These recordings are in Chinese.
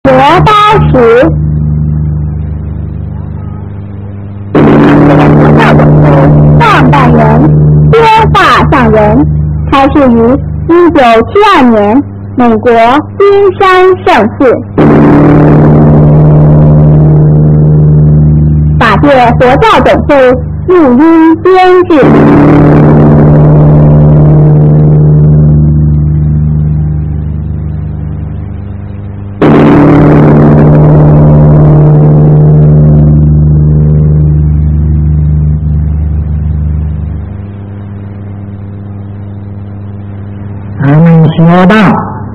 磨刀石，创办人边画上人，开设于1972年，美国金山圣寺。法界佛教总会录音编制。 学道，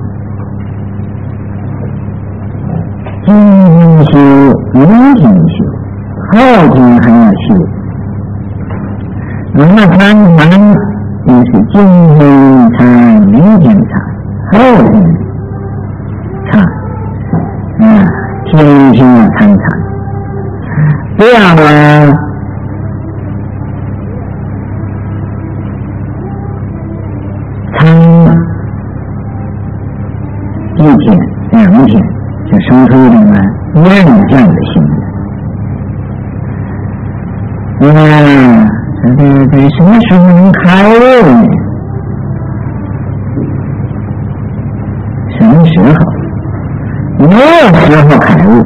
今天修，明天修，后天还要修。那么常常就是今天参，明天参，后天参，天天要参参。这样呢，一天两天就生出这么厌倦的心来。这什么时候能开悟呢？什么时候？没有时候开悟。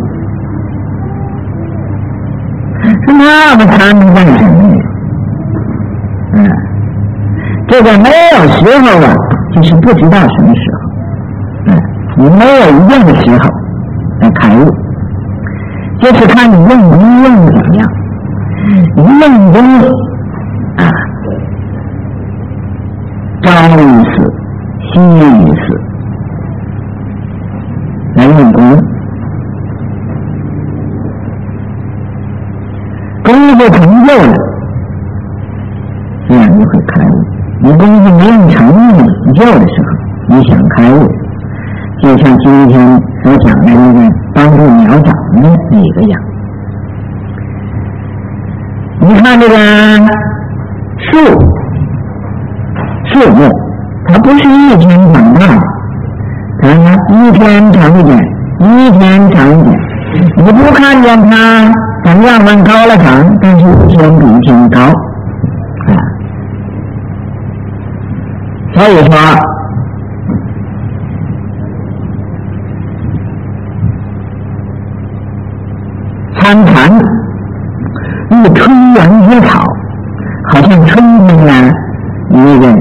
那么他们干什么呢？这个没有时候啊，就是不知道什么时候。你没有一定的时候来开悟，就是看你用不用怎么样。你用功朝一次夕一次来用功，功夫成就了，自然就会开悟。你功夫没有成就的时候，你想开悟，就像今天所讲的那个帮助苗长的那个样。你看这个树木，它不是一天长大的，它一天长一点，一天长一点。你不看见它怎样往高了长，但是一天比一天高所以说参禅如春阳野草，好像春天呢那个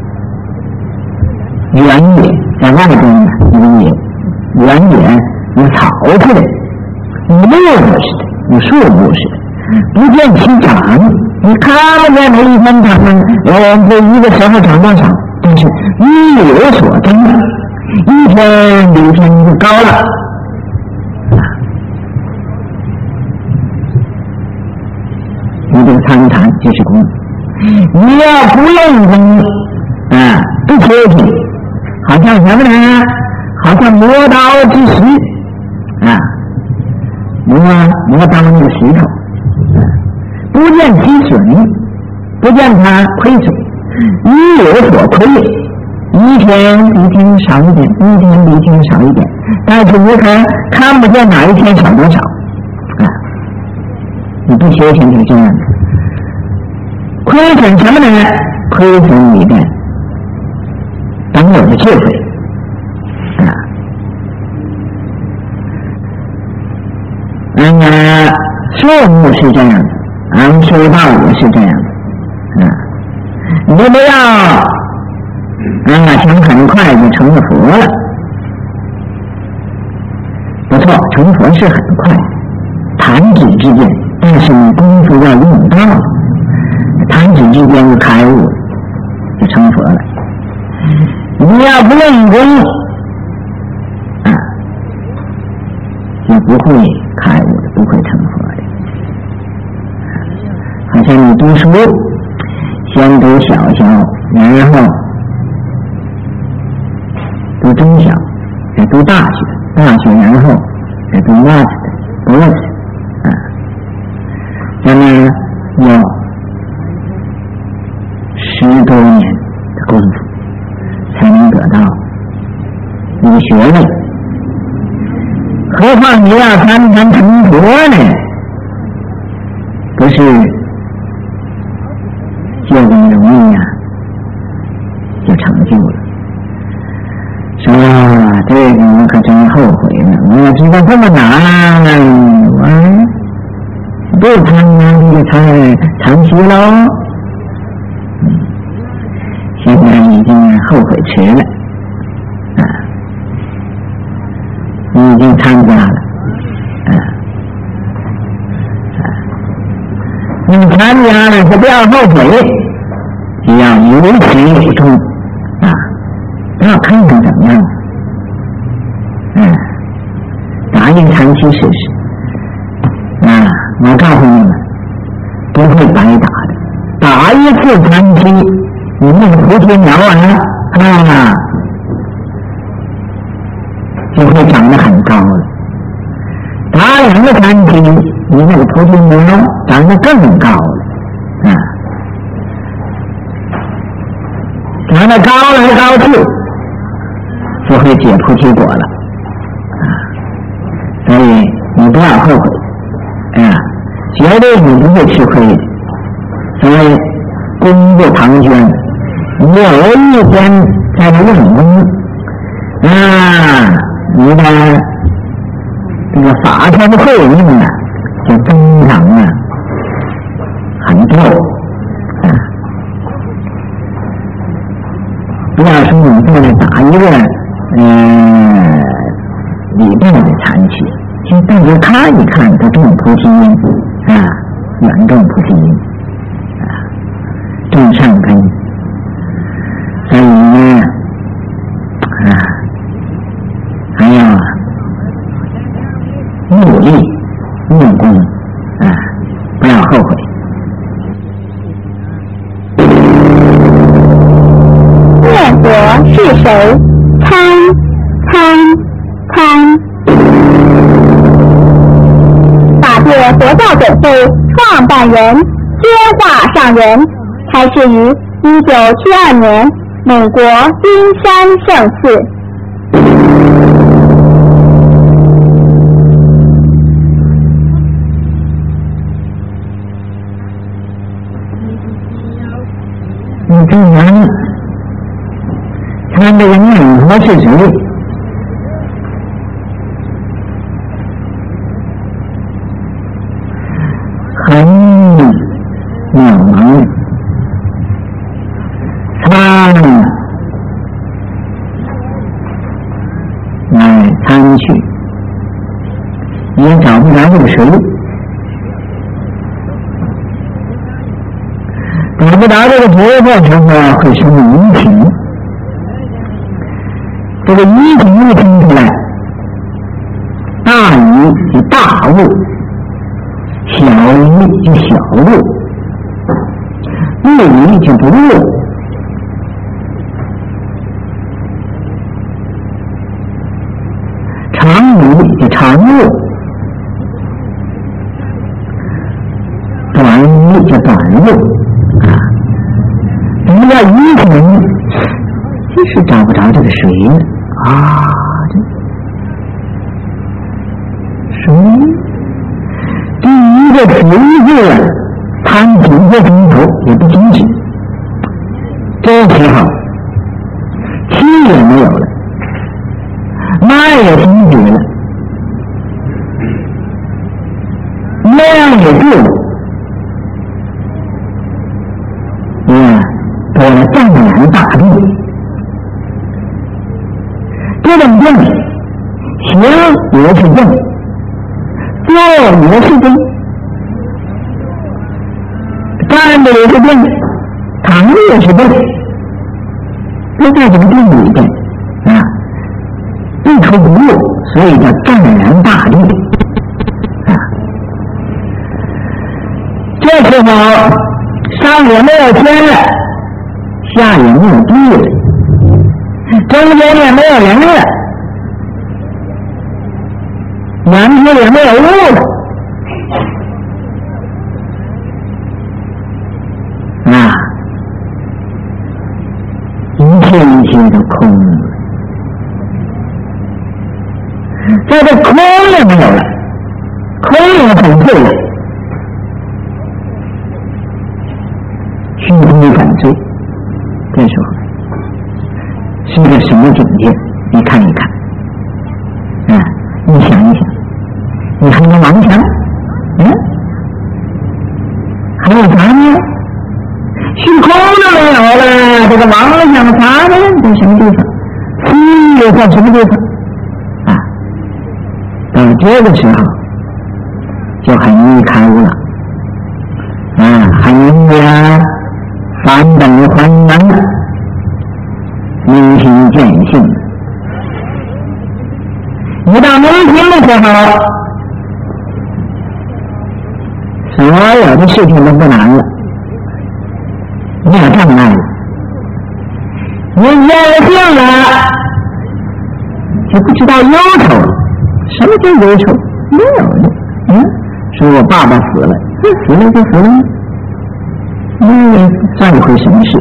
原野在外边的那个野原野有草似的，有木似的，有树木似的，不见其长。你看不见每一天长这一个时候长多少，但是日有所增，一天比一天就高了。你这个参禅就是功，你要不用功不切题，好像什么呢？好像磨刀之石磨刀那个石头不见其损，不见它亏损，一有所亏，一天比一天少一点，一天比一天少一点，但是你看不见哪一天少多少你不修行就这样的。亏损什么呢？亏损你的等有的智慧树木是这样的修道也是这样的你不要想很快就成了佛了。不错，成佛是很快，弹指之间，但是你功夫要用到，弹指之间就开悟，就成佛了。你要不用功就不会开悟的，不会成佛的。好像你读书，先读小学，然后读中小，再读大学，大学然后再读 master 博士咱们要10多年的功夫才能得到一个学位。 何况你要参参成佛呢？不是就这么容易呀，就成就了。说这个我可真后悔了，我要知道这么难，我不参加这个长期喽。现在已经后悔迟了，你已经参加了，你参加了就不要后悔，只要有始有终不要看看怎么样，答应长期试试，我告诉你们，不会白打的，打一次长期，你那个菩提苗就会长得很高了。打2个长期，你那个菩提苗长得更高了，长得高来高去，就会结菩提果了，所以你不要后悔，绝对你不会吃亏的。所以功不唐捐，有一天在这用功，你的这个法身慧命就增长很多，不要说你在这打一个礼拜的禅期，就大家看一看他种菩提因远种菩提因种善根。所以呢还要努力用功不要后悔。 念佛是谁？参。法界佛教总会创办人宣化上人，开始于1972年美国金山圣寺。 你这人看这个念佛是谁？很渺茫，他来参去，也找不着这个谁，找不着这个谁的时候会生疑情，这个疑情一听出来，大疑就大悟，小疑就小悟，不疑就不悟，常疑就常悟，短疑就短悟。什么叫疑情？就是找不着这个谁谁？第一个谁字贪9个钟头也不停止，这时候气也没有了，脉也停止了，量也住了，得了湛然大定。这种定行也是定，坐也是定，站着也是定，躺着也是定，都在这个定里边不出不入，所以叫湛然大定这时候上也没有天了，下也没有地了，中间也没有人了，两边也没有物了，一切都空了。 这个空也没有了，空也很废了，虚空反罪。这时候是个什么境界？你看一看，你想一想，你还有王强，还有啥呢？虚空都没有了，这个王强啥呢？在什么地方？心又在什么地方？到这个时候就很易开悟了，很易返本还原，明心见性。一到明心的时候，所有的事情都不难了，没有障碍了，你见性了，就不知道忧愁了。什么叫忧愁？没有的。说我爸爸死了，死了就死了，算一回什么事？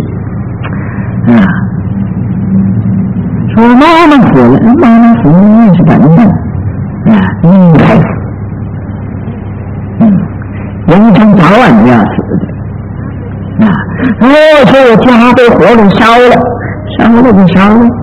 说妈妈死了，妈妈死了那是本分，应该死。人生早晚就要死的。说我家被火给烧了，烧了就烧了，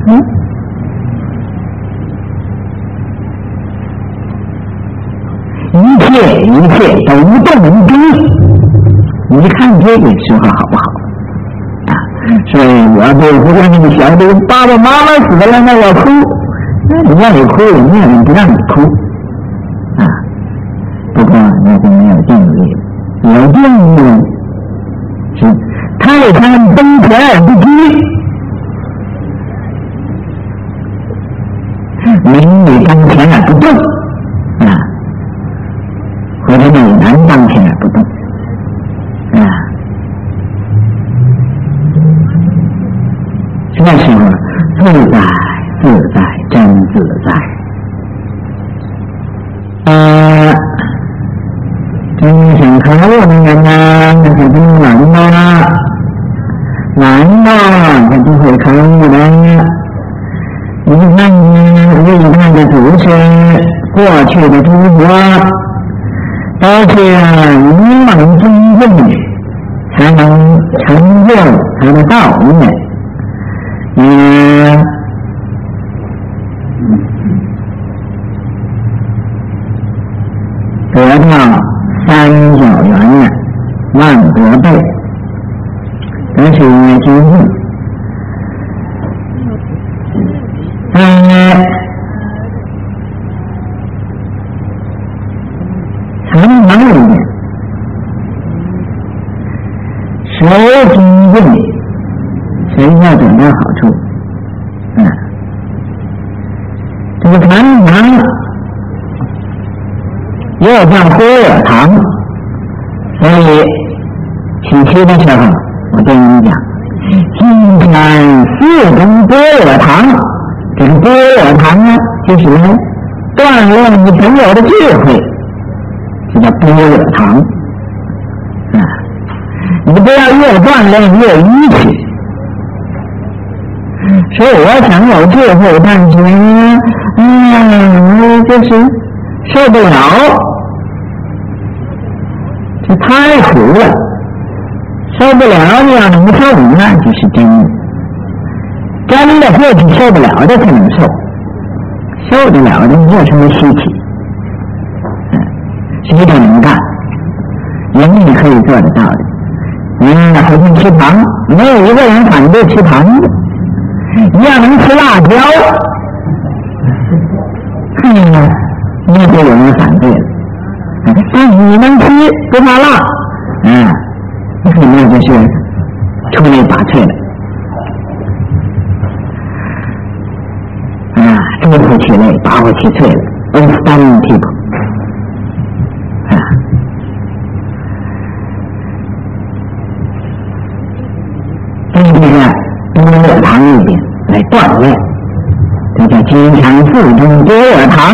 一切都无动于衷。你看这个时候好不好？所以我对不让你小的爸爸妈妈死了，那我哭，你让你哭也没有人不让你哭不过那就没有定力，有定力是泰山崩田而不击，名利当前而不动或者美男当前而不动这时候自在自在真自在真想开悟的人呢，那可不难吧？难吧？他不会开悟的。你看历代的祖师，过去的诸佛都是以往精进才能成就他的道业。得到39元万国倍，这是因为精进。常常一点，谁精进，谁要得到好处。这个禅堂又叫般若堂，所以起初的时候我跟你讲，金山寺中般若堂，这个般若堂呢，就是来锻炼你朋友的智慧，这叫般若堂你不要越锻炼越愚痴。所以我想有智慧，但是就是受不了，这太苦了，受不了。你要能受，那就是真的。真的过去受不了的才能受，受得了的没有什么稀奇，谁都能干，人也可以做得到的。好像吃糖，没有一个人反对吃糖的。你要能吃辣椒，那就有人反对了。但你能吃不怕辣，那就是出类拔萃了。出乎其类，拔乎其萃了。Outstanding people。在这个般若堂里边来锻炼，这叫金山寺中般若堂。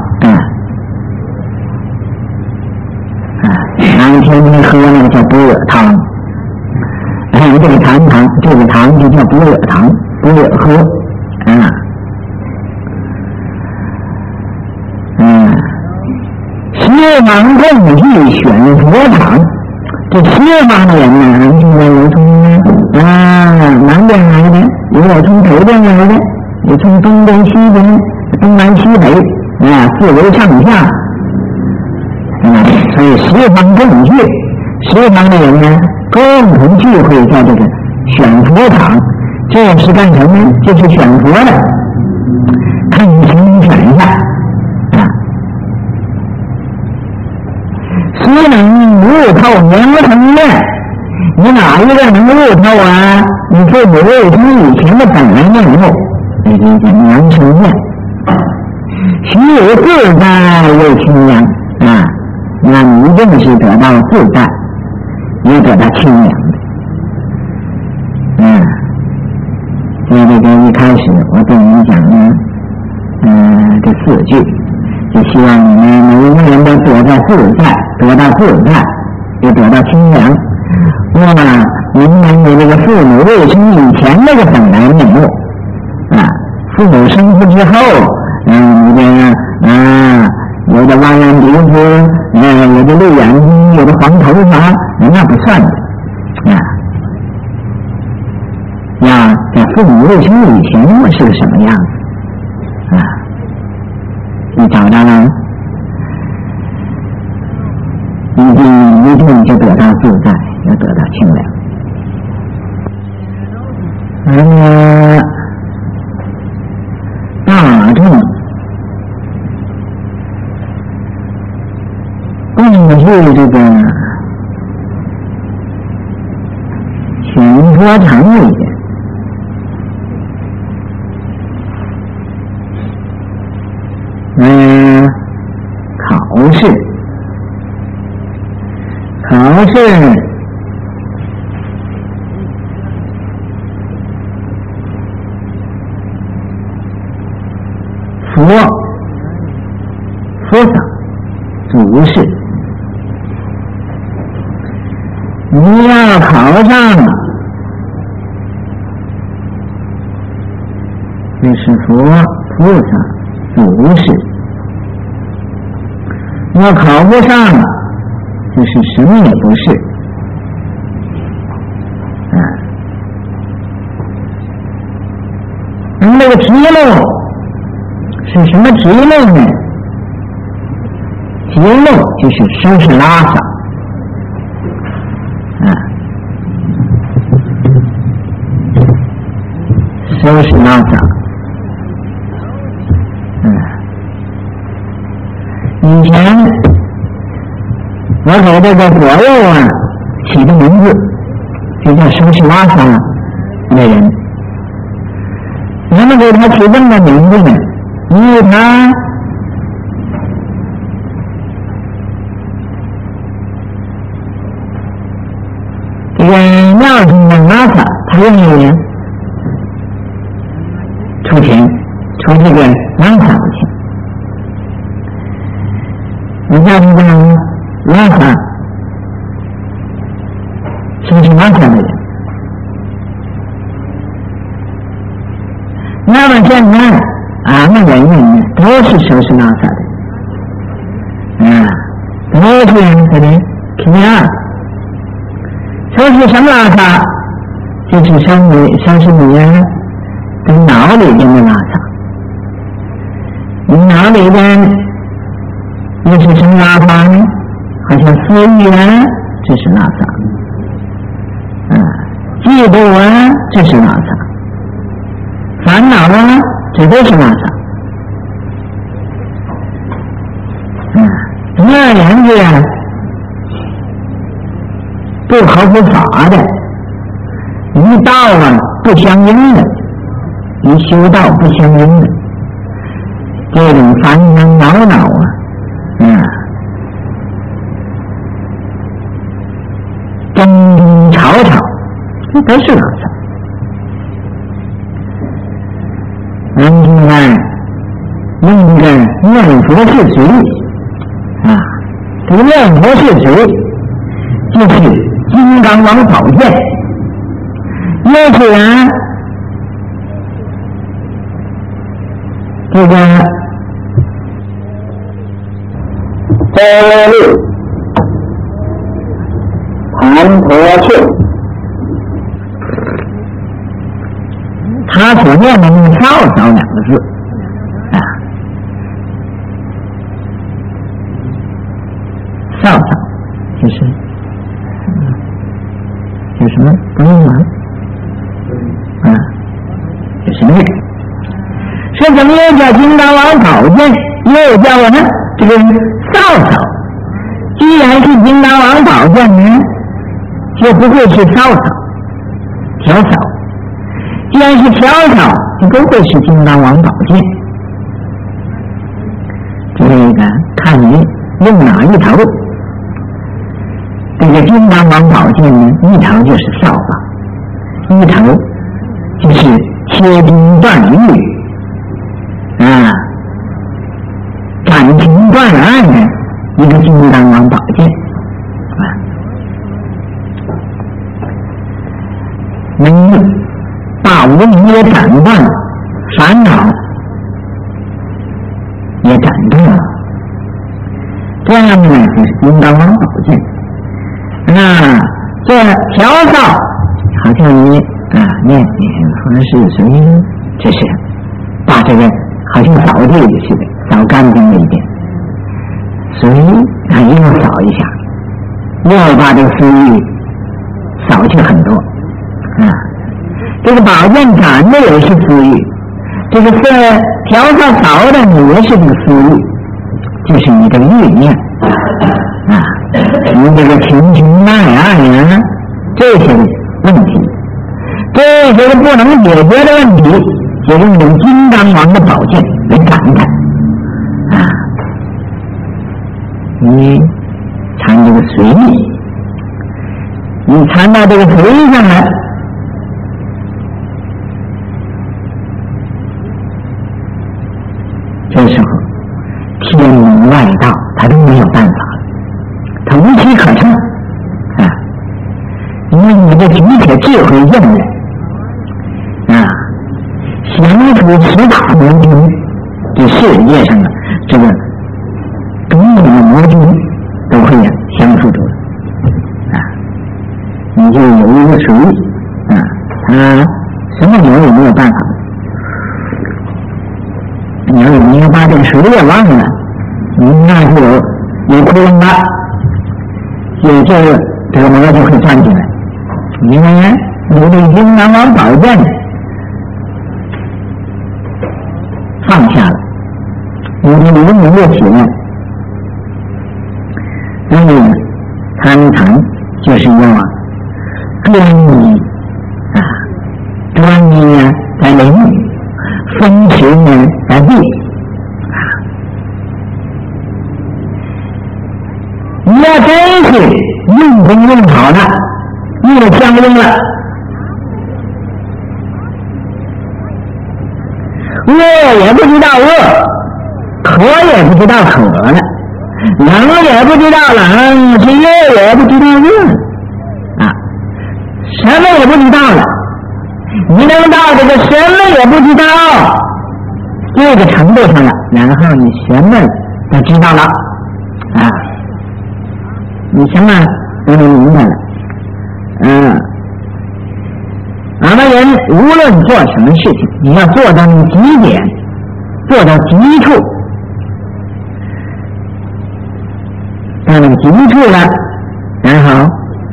南天你喝那个叫般若汤，这个禅堂，这个堂就叫般若堂，般若喝。 西方共去选佛场，这西方的人呢，现在有从南边来的，也有从北边来的，也从东边、西边、东南西北四围上下，所以西方共去，西方的人呢，共同聚会在这个选佛场，这是干什么呢？就是选佛的，看你行不选一下。虽能悟透名成面，你哪一个能悟透啊？你父母未生以前的本来面目，这就叫名成面。须有自在又清凉那你一定是得到自在，也得到清凉的。所以这个一开始我对你讲呢，这4句。就希望你们每一个人都得到自在，得到自在，又得到清凉。明白你这个父母未生以前那个本来面目父母生出之后，你这有的弯眼鼻子，有的绿眼睛，有的黄头发，那不算的在父母未生以前我是个什么样子你找到了，一定就得到自在，要得到清凉。大众共去这个选佛场里边，考试佛法主事，你要考上这是佛法主事，要考不上就是什么也不是那个题目是什么题目呢？题目就是收拾拉撒收拾拉撒以前我给这个左右起的名字就叫收拾拉撒的人，人们给他起这么个名字呢，因为他这个庙中的拉撒，他愿意出钱出这个拉撒的钱，你叫这个拉撒收拾拉撒的人。那么现在俺们人呢都是收拾拉撒的都是这里听收拾什么拉撒？就是收拾你跟脑里边的拉撒。你脑里边又是什么拉撒呢？好像思欲这是拉撒嫉妒这是拉撒，烦恼这都是拉撒这两个不合乎法的，一道不相应的，一修道不相应的，这种烦恼恼争争吵吵，这都是拉撒。现在用这个念佛是谁这个念佛是谁？就是金刚王宝剑，也是这个在六盘陀雀，他所念的那个少少两个字啊，少少就是有什么不用吗？有什么意思？说怎么又叫金刚王宝剑，又叫我呢这个少少？既然是金刚王宝剑呢，就不会是少少条少；既然是条少，就不会是金刚王宝剑。这个看你用哪一头。这个金刚王宝剑呢，一头就是扫把，一头就是切金断玉啊，斩情断案的一个金刚王宝剑啊，能把无名也斩断，烦恼也斩断了，这样呢就是金刚王宝剑。这条扫好像你念说是谁，这是把这个好像扫地的似的，扫干净了一点，所以又扫一下，又把这个私欲扫去很多这个宝剑斩的也是私欲，这个是条扫扫的也是这个私欲，就是你的欲念你这个情情爱爱呀，这些问题，这些个不能解决的问题，就用这个金刚王的宝剑来斩它你缠这个随意，你缠到这个随意上来，这时候天门外道他都没有办法，他无机可乘因为你的理解智慧用的降服十大魔君，这世界上这个种种的魔君都会降服住你就有一个属于他什么魔也没有办法，你要把这个水也忘了，你那就有窟窿了，就这个魔就会站起来，因为你的金刚王宝剑放下了，你的灵魂又起来，所以参禅就是要专一在灵，分持在地你要真是用功用好了，用相应了，饿也不知道饿，渴也不知道渴了，冷也不知道冷，是热也不知道热什么也不知道了。你能到这个什么也不知道这个程度上了，然后你什么都知道了你什么都能明白了俺们人无论做什么事情，你要做到那个极点，做到极处，到那个极处了，然后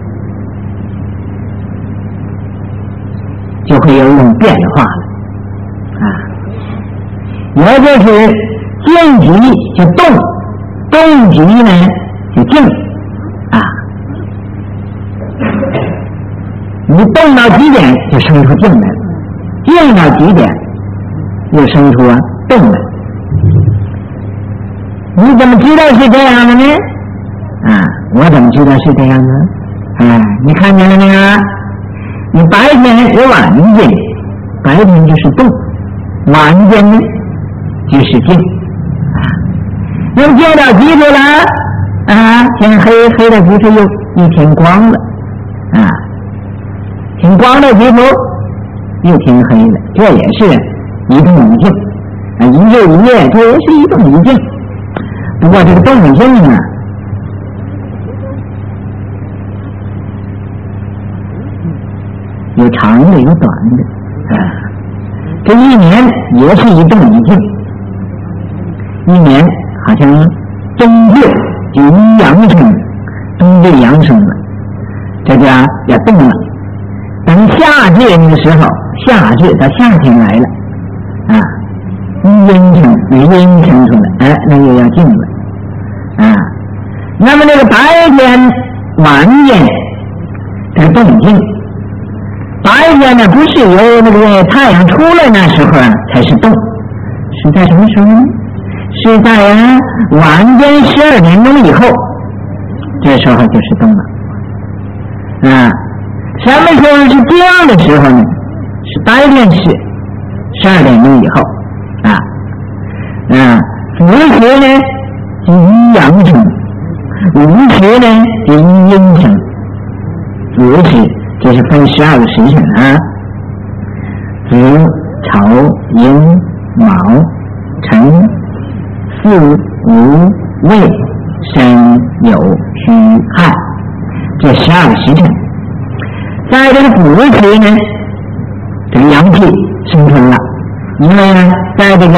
就会有一种变化了也就是静极就动，动极呢就静你动到极点就生出静来，静到极点又生出动来。你怎么知道是这样的呢？我怎么知道是这样的？你看见了没有？你白天有晚间，白天就是动，晚间呢就是静又静到极处了天黑到极处又一天光了天光到极处又天黑了，这也是一动一静一日一夜，这也是一动一静。不过这个动静有长的有短的这一年也是一动一静，一年好像冬至就阳生，冬至阳生了，这就要动了。等夏至那个时候，夏至到夏天来了阴生阴生出来，那就要静了那么这个白天晚间这个动静，白天呢不是由那个太阳出来那时候才是动，是在什么时候呢？是在晚间12点钟以后，这时候就是动了什么时候是亮的时候呢？是白天是12点钟以后午时呢就阳生，午时呢就阴生，午时这是分12个时辰子丑寅卯辰巳午未申酉戌亥，这12个时辰。在这个午时呢，这个阳气生成了，因为呢在这个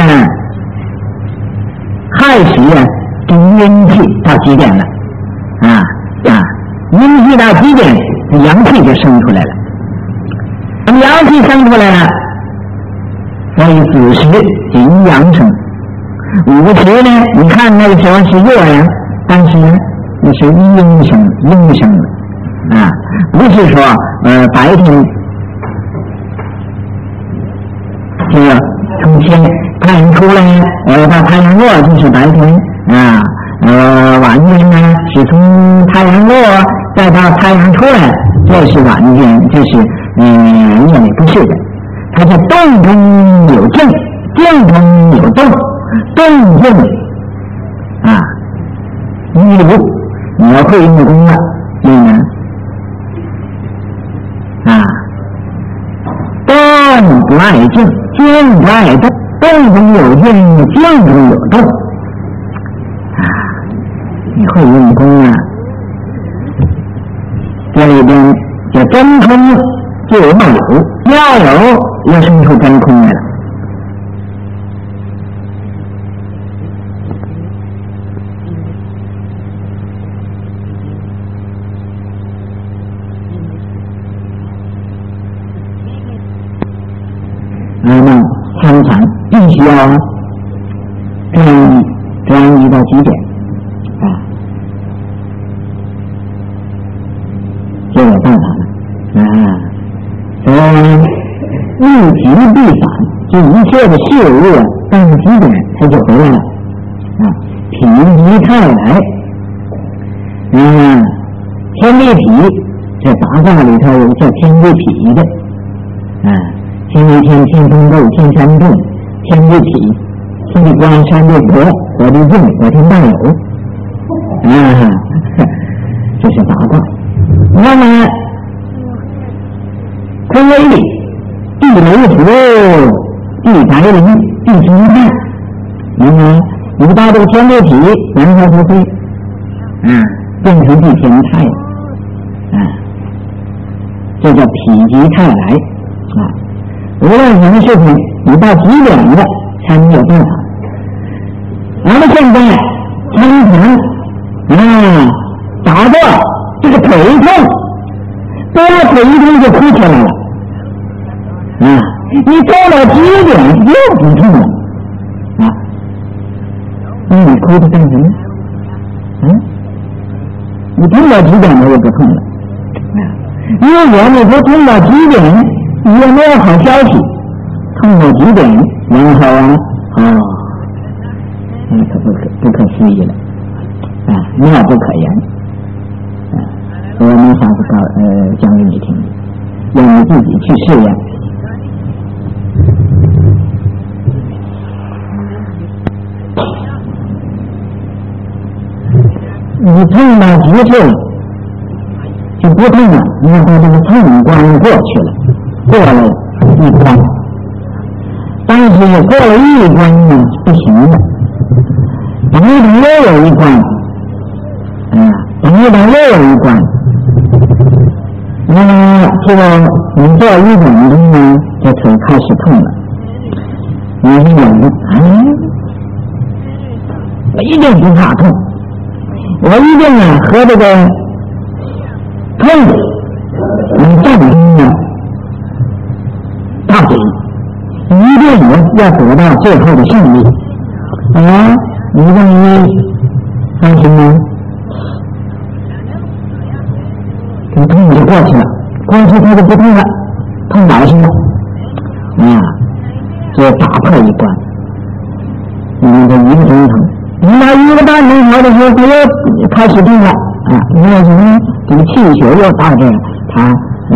亥时这阴气到极点了阴气到极点，阳气就生出来了。那么阳气生出来了，所以子时就阴阳生。午时呢，你看那个时候是月亮，但是呢那是阴生了不是说白天这个从太阳出来到太阳落就是白天晚间呢是从太阳落再到太阳出来，这是晚间，这是夜里不是的，它是动中有静，静中有动，动静一如你要会用功了，所以呢动不爱静，静不爱动，动中有静，静中有动你会用功这里边就真空就有要有要生出真空来了。参禅必须要专一到极点就有办法了物极必反，就一切的事物到极点它就回来了否极泰来天地痞，这八卦里头有叫天地痞的天地天，天中斗，天山众，天地痞，天地光，山地国，火地静，火天大有这是八卦。那么坤为里，地雷福，地白灵，地清泰你到这个天地痞，然后就会变成地天泰这叫否极泰来无论什么事情你到极点了才能有办法。咱们现在参禅打到这个腿痛，多了腿一痛就哭起来了你到了极点又不痛了你哭的干什么你痛到极点了又不痛了因为你不痛到极点也没有好消息，痛到极点，然后那可不可思议了妙不可言我们下次讲给你听，让你自己去试验。你痛到极处就不痛了，然后这个痛关过去了，过了一关，但是过了一关呢不行了，等一等又有一关等一等又有一关这个你做1点钟呢，这腿开始痛了。你一点钟，我一定不怕痛，我一定呢和这个痛战争呢到底，一定要得到最后的胜利。你认为放心吗？这痛就过去了，过去它就不痛了，痛老实了。就打破一关。你这1个钟头，你到1个半钟头的时候，它又开始痛了因为什么呢？这个气血又到这儿，它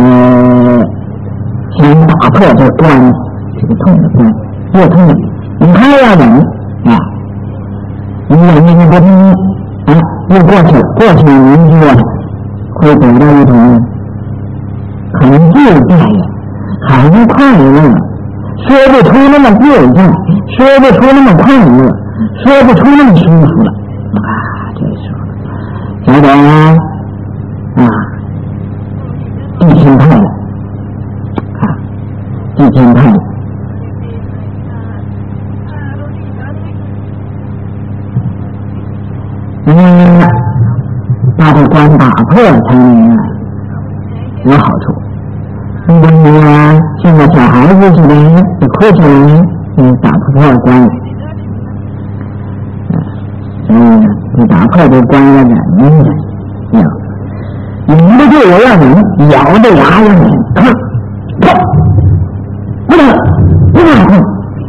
想打破这关，这个痛的关，越痛了，你还要忍你忍你不痛又过去了，您就会得到一种很自在的、很快乐，说不出那么自在，说不出那么快乐，说不出那么舒服了这时候晓得地天派了地天派了把这关打破才能有好处。如果你像个小孩子似的就哭起来，你打不破关了。所以呢，你打破这关要忍不住我要忍，咬着牙要忍，不能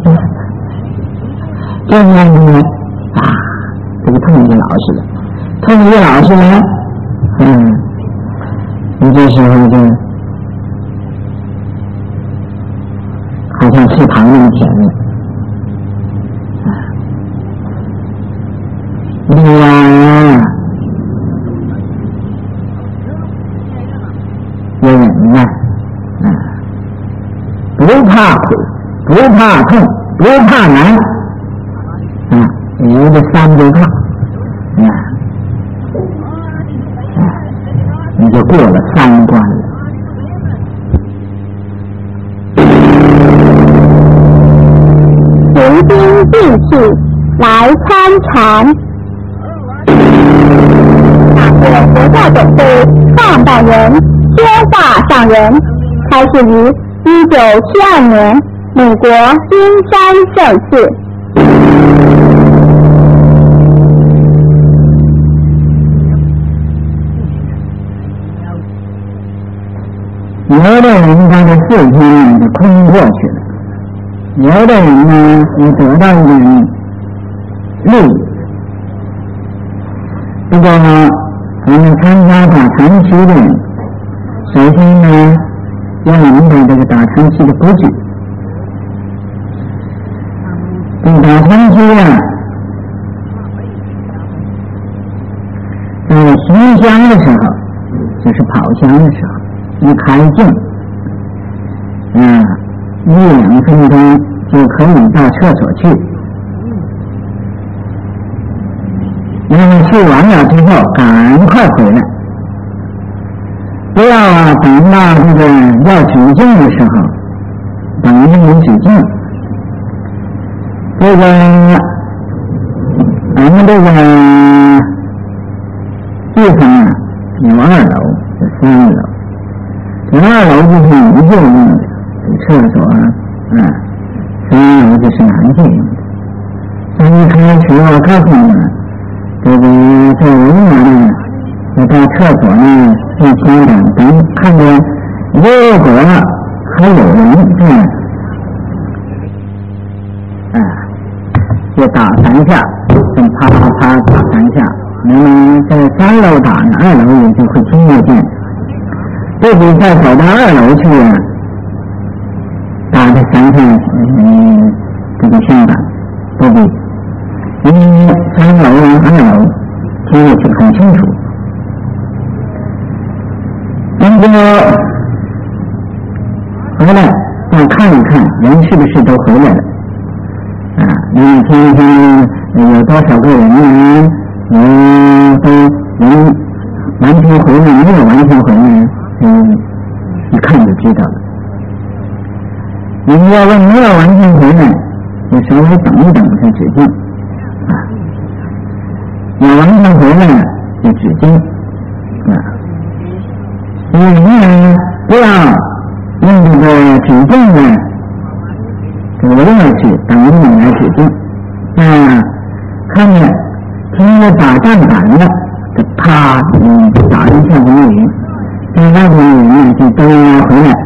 这样呢这个痛就老实了，痛就老实了，你这时候就好像吃糖那么甜了。有忍耐，不怕苦，不怕痛，不怕难，有这3不怕，你就过了3关了。 行兵进去，来参禅。大学佛教总会创办人宣化上人，开始于1972年美国金山圣寺。 有的人他的4天就空过去了，有的人呢也得到一点利益。不过呢，我们参加打禅期的人，首先呢要明白这个打禅期的规矩。这个打禅期在行香的时候，就是跑香的时候，一开镜1-2分钟就可以到厕所去。那么去完了之后赶快回来，不要等到这个要举镜的时候等一人举镜。这个我们这个地方有2楼有3楼，这2楼就是女性用的厕所3楼就是男性用的。所以一开始我告诉你们，这个在人呢，要到厕所呢，先等看见如果还有人就打3下，就啪啪啪打3下。那么在3楼打呢，2楼也就会听得见。自己再走到2楼去打这3下，这个相反不必。因为3楼2楼听得去很清楚。然后回来再看一看人是不是都回来了那么听一听有多少个人呢？都人完全回来，没有完全回来一看就知道了。你要问没有完全回来，就稍微等一等再止境啊。要完全回来了就止境啊。所以呢，不要用这个止境呢，这个乐趣等于你来止境啊。看见听着打站板了，就啪打一下风雨，在外头的人呢就都要回来。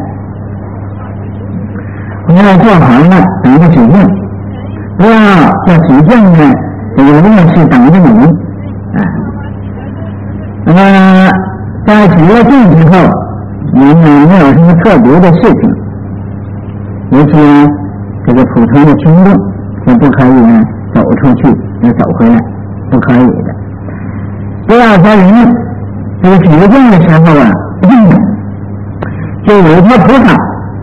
回来做好了，等着止境，不要叫止境呢，这个乐趣等着你啊。那么在止了境之后，你们没有什么特别的事情，尤其这个普通的群众就不可以呢走出去又走回来，不可以的。不要说人们这个止境的时候啊，就有一条菩萨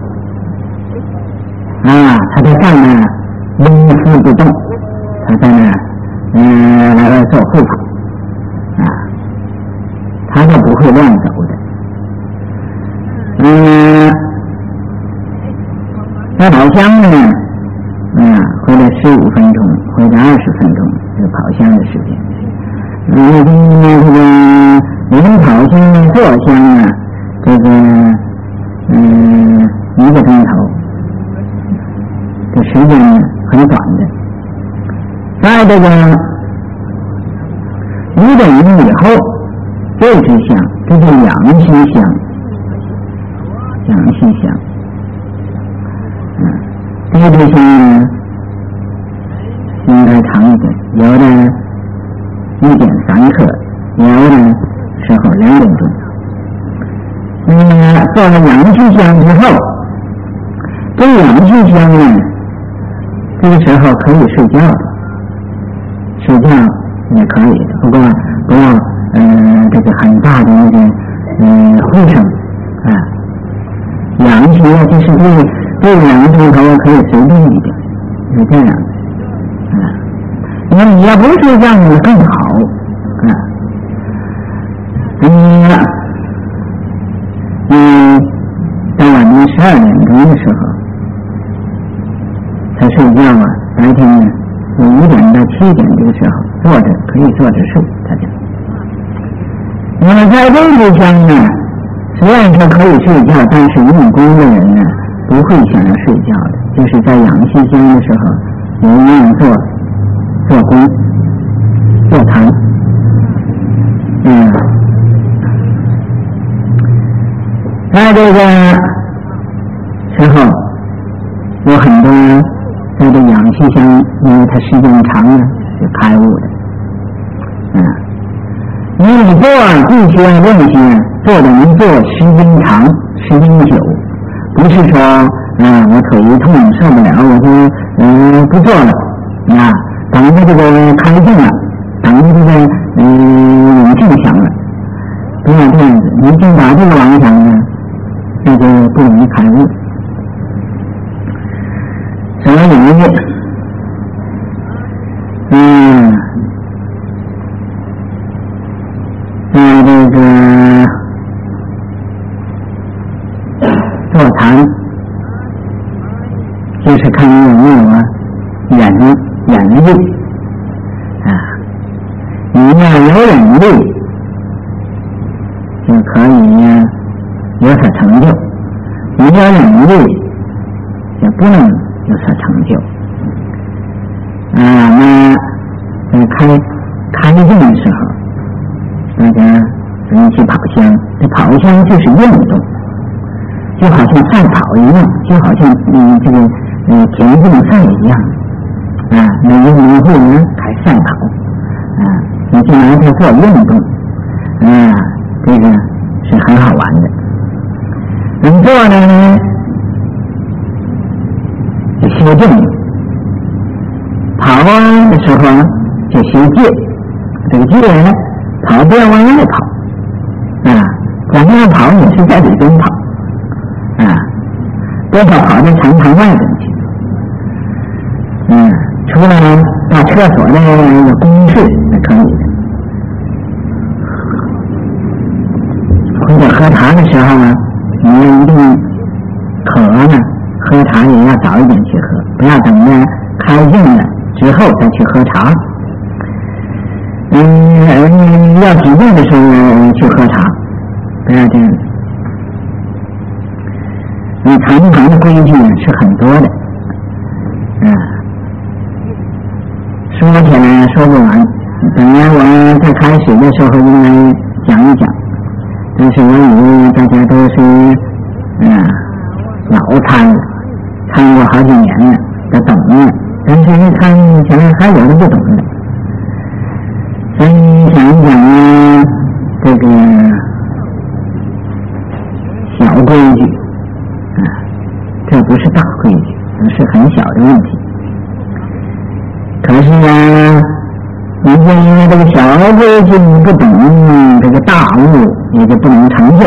啊，他在上面应付不动，他在那来做护法啊，他就不会乱走的。在跑香呢，回来15分钟，回来20分钟，这个跑香的时间。这个人跑香呢，坐香呢，这个1个钟头，这时间呢很短的。在这个1个人以后，这支香，这叫养息香，养息香。这支香呢，应该长一点，有的1.3克，有的时候2点钟。做了养息香之后，这养息香呢，这个时候可以睡觉的，睡觉也可以的，不过不要这个很大的那个呼声啊。养息啊，就是这2个钟头可以随便一点，是这样的啊。那你要不睡觉呢更好啊。到晚上12点钟的时候才睡觉啊，白天呢从5点到7点这个时候坐着可以坐着睡，他讲。那么在这支香呢，虽然说可以睡觉，但是用功的人呢不会想要睡觉的，就是在养息香的时候有人做功坐禅。在这个时候有很多在这养息香，因为它时间长了就开悟的。因为你做必须要练习，做的能做时间长时间久，不是说我腿一痛受不了我就不做了啊，等着这个开镜了，等着这个永静响了，不要这样子。你就把这个妄想呢，那就不容易开悟。所以这个坐禅就是看你有没有忍力啊。你要有忍力就可以有所成就，你要忍力就不能有所成就那在开镜的时候，大家一起跑香，这跑香就是运动，就好像赛跑一样，就好像这个田径赛一样每个人会呢开赛跑你就拿它做运动这个是很好玩的。你做呢就修正，跑的时候呢就修戒，这个戒呢跑不要往外跑往外跑也是在里边跑多少跑到长外边去除了到厕所的公事是可以的，或者喝茶的时候呢，你一定喝茶也要早一点去喝，不要等着开运了之后再去喝茶。要体验的时候去喝茶，不要这样。禅堂的规矩是很多的，说起来说不完。本来我在开始的时候应该讲一讲，但是我以为大家都是老参过好几年了，都懂了，但是一看起来还有的不懂的。所以想一讲呢，这个小规矩这不是大规矩，是很小的问题。可是呢，你就因为这个小规矩你不懂，这个大物也就不能成就。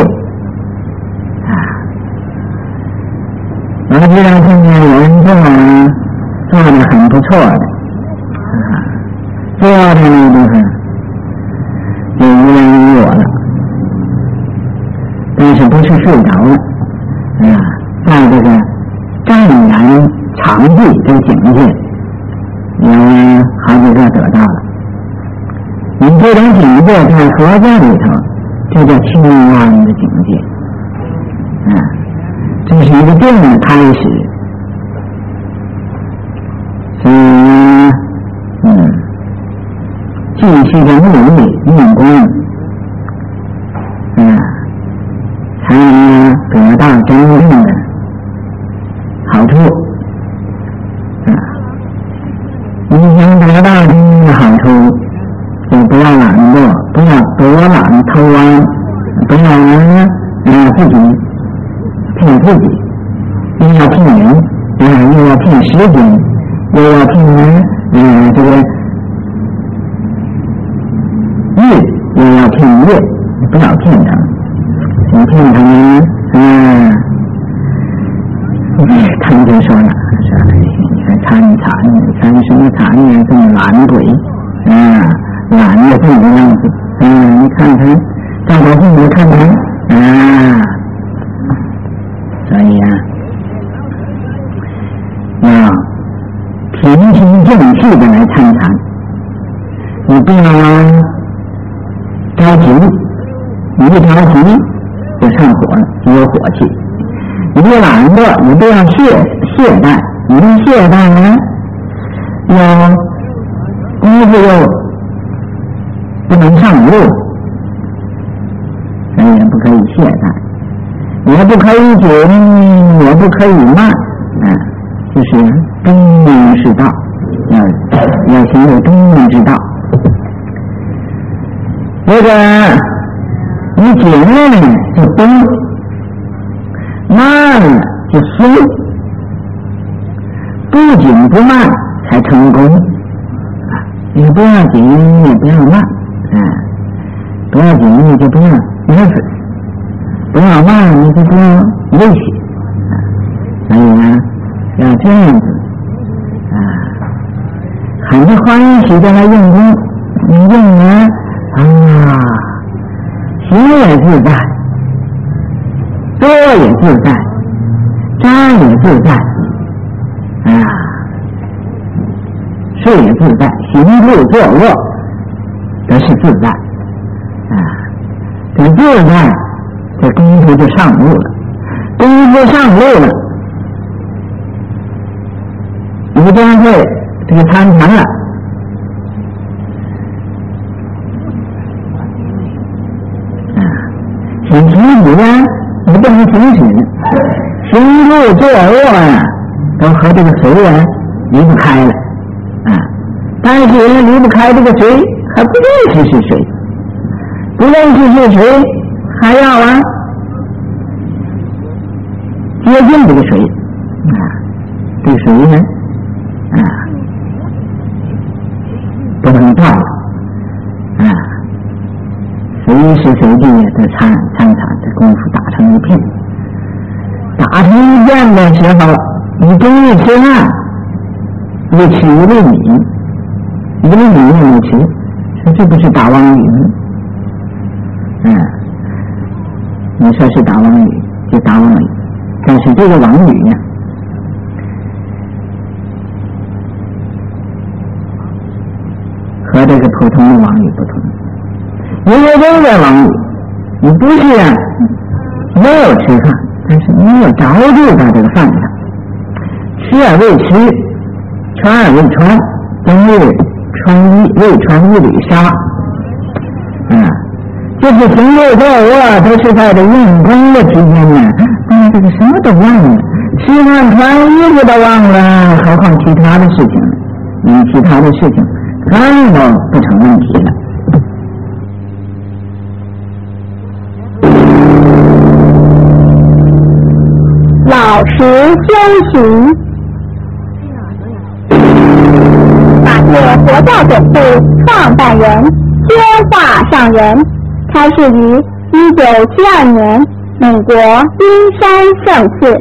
我经常看见有人做的很不错的，做的那部分就无人于我了，但是不是睡着了，在这个湛然常寂这个境界，有好几个得到了。你这种境界在佛教里头，这叫清安的境界，这是一个定的开始。所以继续的努力用功，才能得到真正的好处。你想得到真正的好处，就不要懒惰，不要多懒偷安，不要自己骗自己，又要骗人，又要骗时间，又要骗这个日，又要骗月，你不要骗他们。你骗他们，他们就说了，你还参什么禅呢？这么懒鬼，懒的这个样子，你看看，照照镜子看看，所以要平心静气的来参禅，你不要着急，你一着急就上火了，就有火气。你不懒惰，你不要懈怠，你一懈怠呢，功夫又不能上路，所以也不可以懈怠，也不可以紧，也不可以慢，就是中庸之道，要行有中庸之道。这个你紧了就崩，慢了就松，不紧不慢才成功。你不要紧，也不要慢，不要紧你就不要憋死，不要慢你就不要危险，所以呢，要这样子，很欢喜的来用功，你用呢，行也自在，坐也自在，站也自在，睡也自在，行住坐卧都是自在，这自在，这功夫就上路了，功夫上路了，你将会这个参禅了。行体呢，你不能停止，行住坐卧都和这个水离不开了，但是离不开这个水，还不认识是谁，不认识是谁，还要接近这个水，这个水呢，不能到了，随时随地的参禅，这功夫打成一片，打成一片的时候，你中午吃饭，你吃1粒米，1粒米也没吃，说这不是打妄语吗？你说是打妄语就打妄语，但是这个妄语呢， 普通的王与不同。因为这个王你不是没有吃饭，但是你有着住在这个饭上，吃而未吃，穿而未穿，冬日穿衣未穿一缕纱，就是行走坐卧都是在这用功的期间呢，这个什么都忘了，吃饭穿衣服都忘了，何况其他的事情呢？其他的事情根本不成问题了。 老实修行。法界佛教总部创办人宣化上人，开始于1972年美国金山圣寺。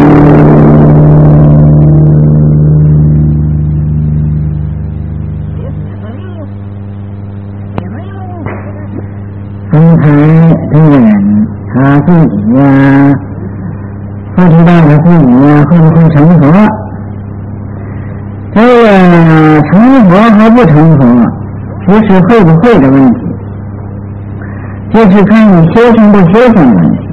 刚才这个人他自己呀，不知道他自己呀会不会成佛。这个成佛和不成佛不是会不会的问题，就是看你修行不修行的问题。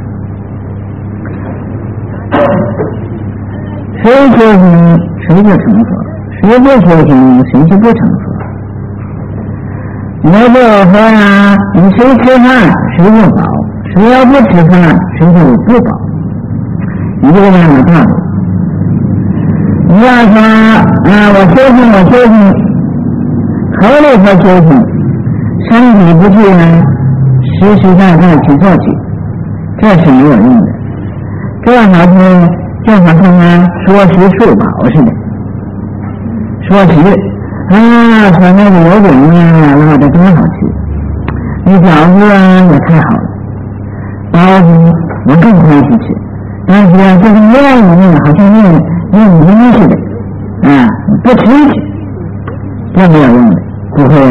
谁修行谁就成佛，谁不修行谁就不成佛。你要不说呀，你谁吃饭谁就饱，谁要不吃饭谁就不饱，一个样的道理。你要说我修行口里说修行，身体不去呢，实实在在去做去，这是没有用的。这就好像说食数饱似的，说食说那个油饼烙得多好吃，那饺子也太好了，包子我更欢喜吃，但是这个面好像面筋似的，不吃去，这没有用的，不会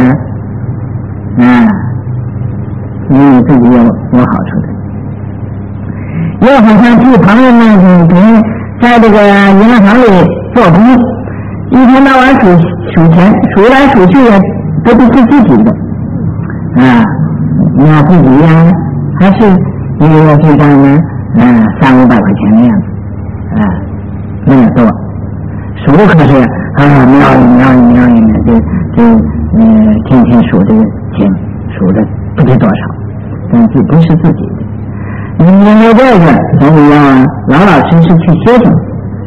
因为自己有好处的。又好像替朋友们在这个银行里做工，一天到晚数钱，数来数去都不是自己的，你要自己还是一个月记账呢，300-500块钱的样子，那么多，数可是喵的，天天数这个钱，数的不知多少，但是不是自己的。因为这个，所以要老老实实去修行。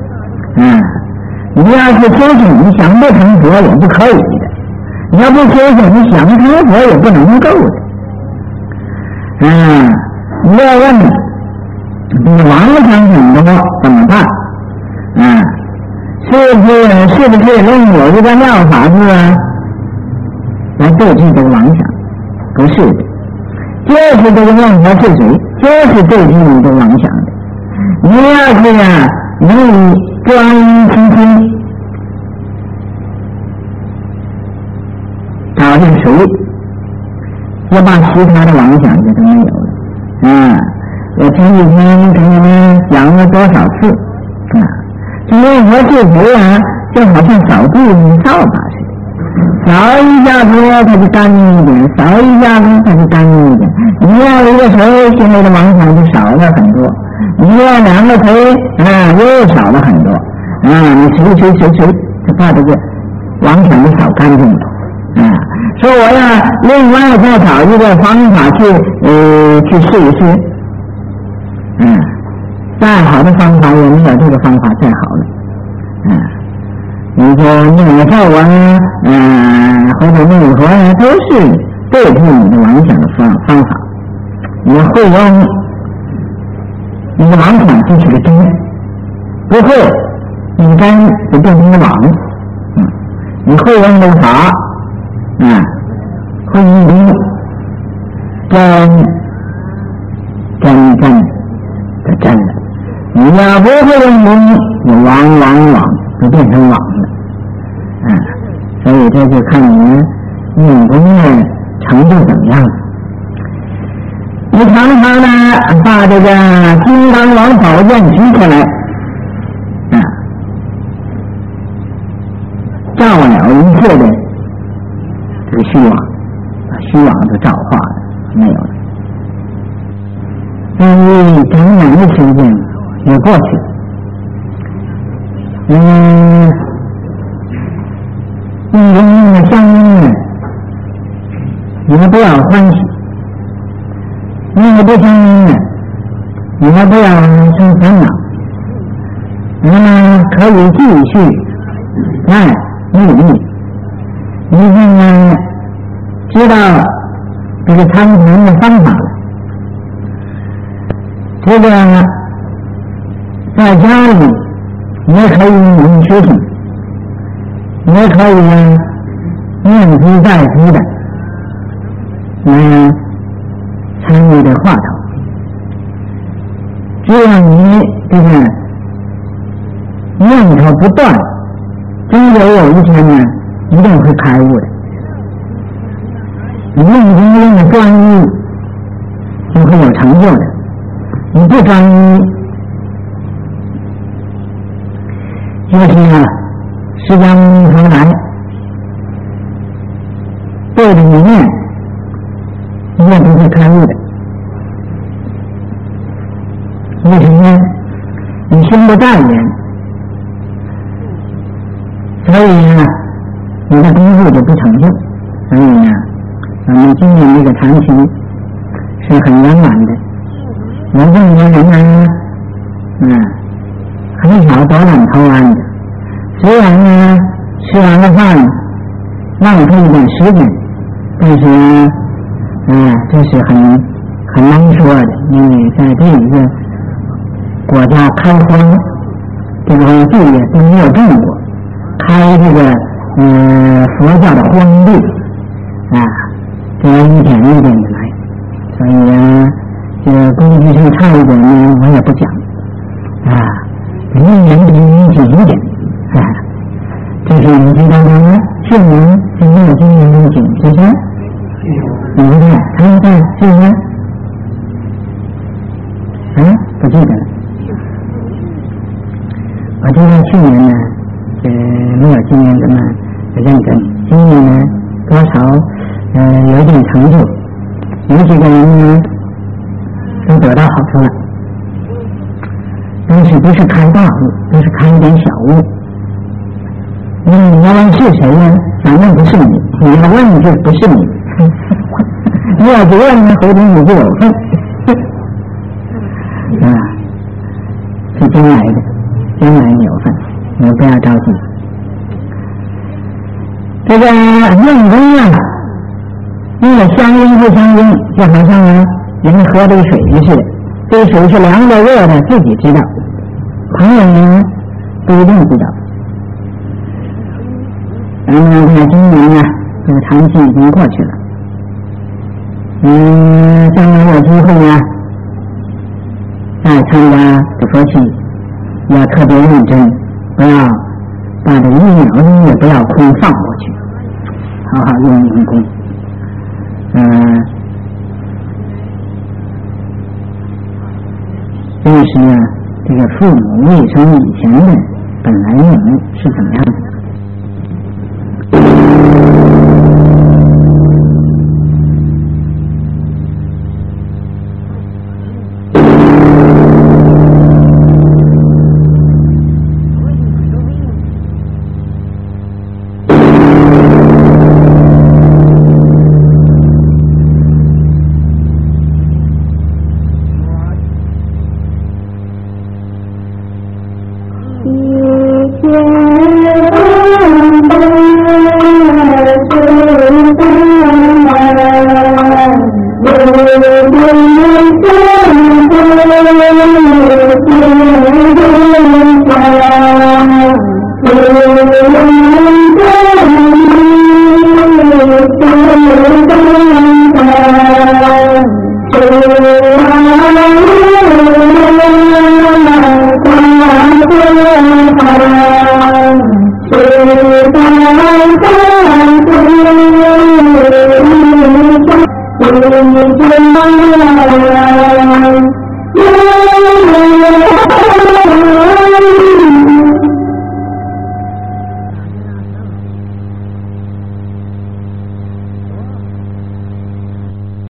你要是修行，你想不成佛也不可以的；你要不修行，你想成佛也不能够的。你要问你王成很多怎么办？是不是能有一个妙法子来对治这个妄想？不是的，就是这个念佛是谁？就是对治你的妄想的。你要是能以专一心心找见谁，就把其他的妄想就都没有了。我前几天给你们讲了多少次这念佛是谁就好像扫地扫把似的，扫一下子它就干净一点，扫一下子它就干净一点。你要一个锤，心里的妄想就少了很多；你要2个锤，又少了很多。你锤，就把这个妄想就扫干净了。说我要另外再找一个方法去试一试。再好的方法也没有这个方法再好了。你说念咒或者念佛都是对治你的妄想的方法。你会用你的妄想就是个真，不会你真就变成个妄。你会用这个法会用这个真的真了。你要不会用功，就妄就变成妄了。所以这就看你们用功的程度怎么样。你常常把这个金刚王宝剑举起来，照了一切的这个虚妄，把虚妄都造化了，没有了。但是长远的时间也过去了。应用的相应呢，你们不要欢喜；应用不相应呢，你们不要生烦恼。那么可以继续努力。你现在知道这个参禅的方法了，这个在家里也可以用修行，也可以念兹在兹的参与的话头，只要你这个念头不断，终有一天呢，一定会开悟的。你认真的专一，就会有成就的。你不专一，就是释迦牟尼佛来对着你念，你也不会开悟的。为什么呢？你心不在焉，所以呢，你的功夫就不成就。所以呢，咱们今年这个禅期是很圆满的。有这么多人呢，很少躲懒偷安的。虽然呢，吃完了饭浪费一点时间，但是呢，这是很难说的，因为在这一个国家开荒，这个地也都没有种过，开这个佛教的荒地这样一点一点的来，所以呢，这个功夫上差一点呢，我也不讲一年比一年紧一点这是你知道吗？去年是没有今年这么紧，是不是？你们看，他们看是不是？不记得了。我记得去年呢，没有今年这么认真。今年呢，多少有一点成就，有几个人呢都得到好处了，但是不是开大悟，都是开一点小悟。你要问是谁呢？反正不是你，你要问就不是你。你要不问呢，回头你就有份。是将来的，将来有份，你不要着急。这个用功因为相应不相应，就好像人喝这个水似的，这个水是凉的热的自己知道，朋友呢不一定知道。咱们看今年呢，这个禅期已经过去了。将来有机会再参加这佛期，要特别认真，不要把这1秒钟也不要空放过去，好好用功。认识这个父母未生以前的本来面目是怎么样的。